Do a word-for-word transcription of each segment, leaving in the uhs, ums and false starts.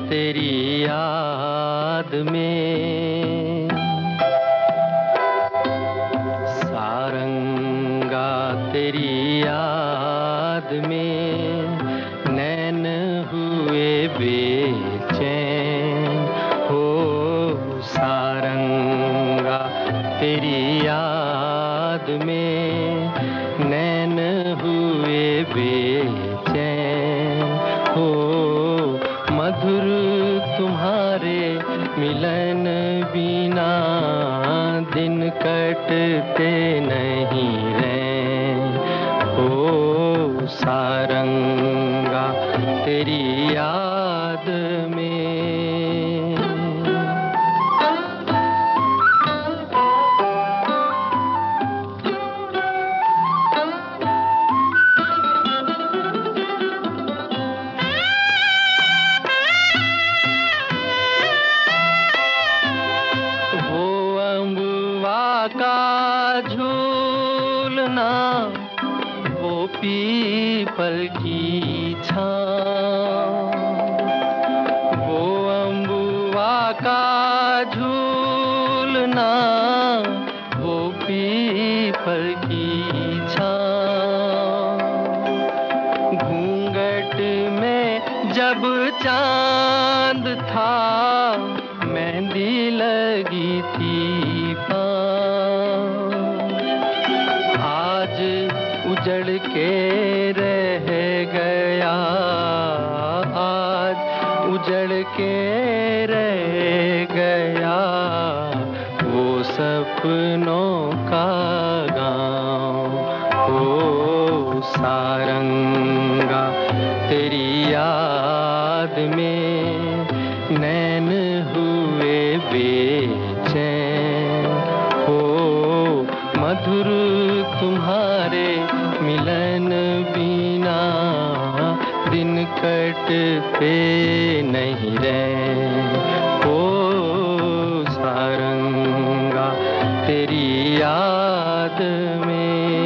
तेरी याद में। सारंगा तेरी याद में नैन हुए बेचैन हो। सारंगा तेरी याद में नैन हुए बेचैन हो। मधुर तुम्हारे मिलन बिना दिन कटते नहीं रैन हो। सारंगा तेरी याद में। का झूलना वो पीपल की छाँव, वो अम्बुआ का झूलना वो पीपल की छाँव। घूंघट में जब चांद था मेहंदी लगी थी पाँव। आज उजड़ के रह गया, आज उजड़ के रह गया वो सपनों का गाँव हो। सारंगा तेरी याद में नैन हुए बेचैन हो। मधुर तुम्हारे मिलन बिना दिन कटते नहीं रैन हो। सारंगा तेरी याद में।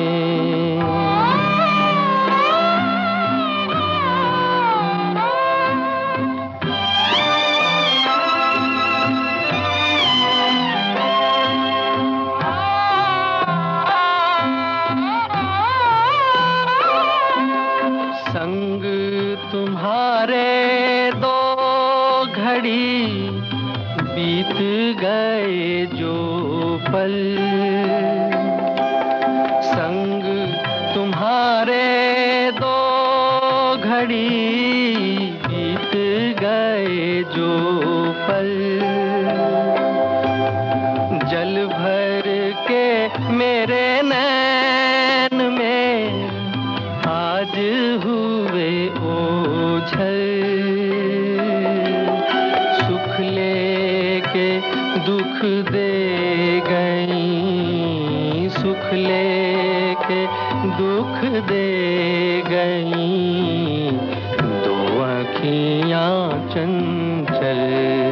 संग तुम्हारे दो घड़ी बीत गए जो पल, संग तुम्हारे दो घड़ी बीत गए जो पल। जल भर के मेरे नैन में आज हुए ओझल। सुख लेके दुख दे गई, सुख लेके दुख दे गई दो आँखियाँ चंचल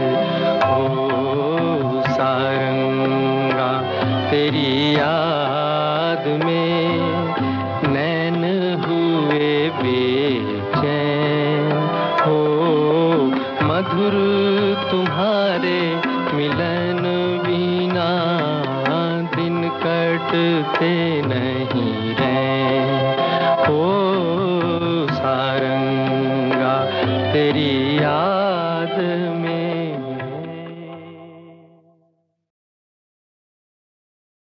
हो। सारंगा तेरी याद में नैन हुए बेचैन हो। मधुर तुम्हारे मिलन बिना दिन कटते नहीं रैन हो। सारंगा तेरी याद में।